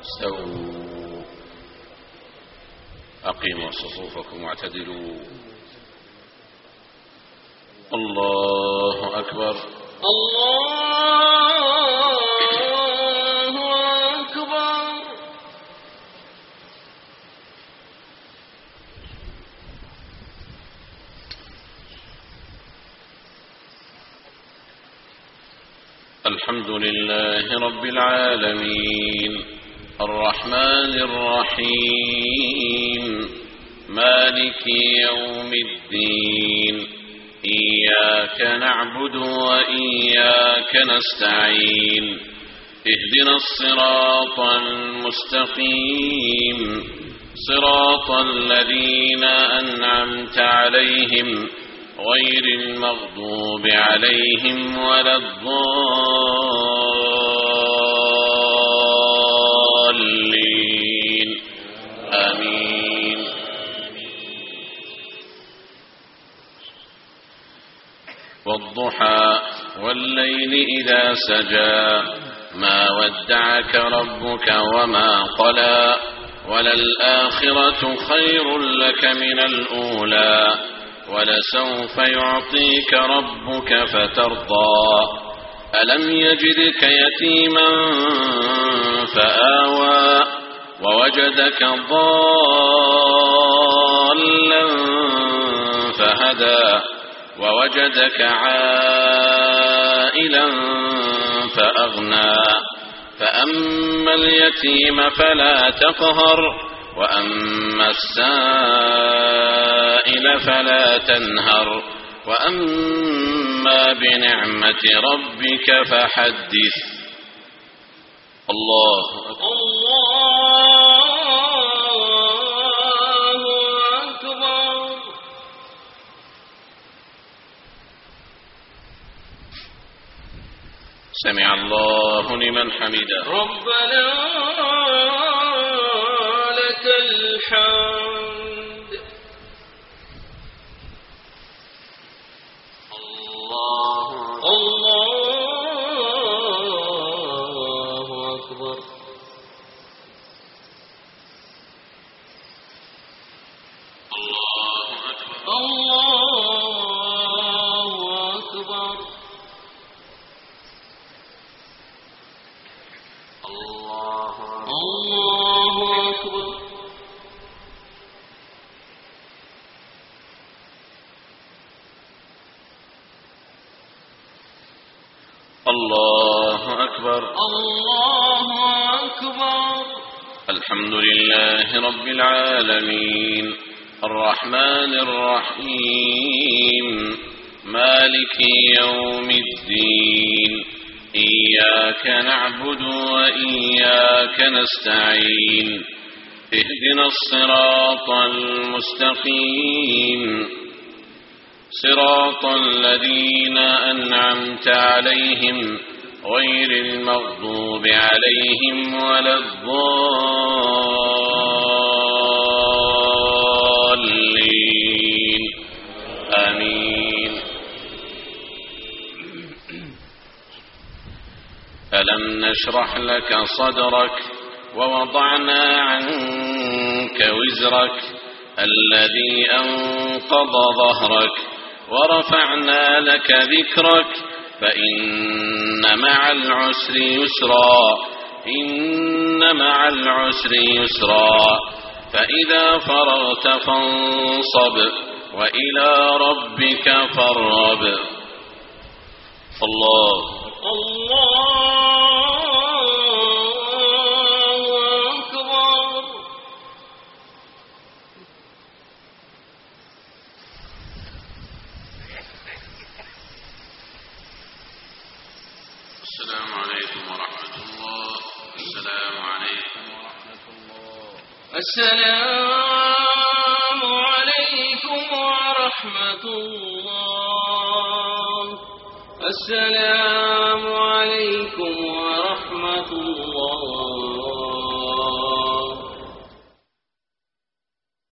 استووا أقيموا صفوفكم واعتدلوا. الله أكبر. الله أكبر. الحمد لله رب العالمين الرحمن الرحيم مالك يوم الدين إياك نعبد وإياك نستعين اهدنا الصراط المستقيم صراط الذين أنعمت عليهم غير المغضوب عليهم ولا الضالين آمين. والضحى والليل إذا سجى ما ودعك ربك وما قلى وللآخرة خير لك من الأولى ولسوف يعطيك ربك فترضى ألم يجدك يتيما فآوى ووجدك ضالا فهدى ووجدك عائلا فأغنى فأما اليتيم فلا تقهر وأما السائل فلا تنهر وأما بنعمة ربك فحدث. الله أكبر. سمع الله لمن حمده. ربنا لك الحمد. الله أكبر. الله أكبر. الله أكبر. الله أكبر. الحمد لله رب العالمين الرحمن الرحيم مالك يوم الدين إياك نعبد وإياك نستعين اهدنا الصراط المستقيم صراط الذين أنعمت عليهم غير المغضوب عليهم ولا الضالين آمين. ألم نشرح لك صدرك ووضعنا عنك وزرك الذي أنقض ظهرك ورفعنا لك ذكرك فإن مع العسر يسرا إن مع العسر يسرا فإذا فرغت فانصب وإلى ربك فارغب. الله أكبر. السلام عليكم ورحمة الله. السلام عليكم ورحمة الله. السلام عليكم ورحمة الله. السلام عليكم ورحمة الله.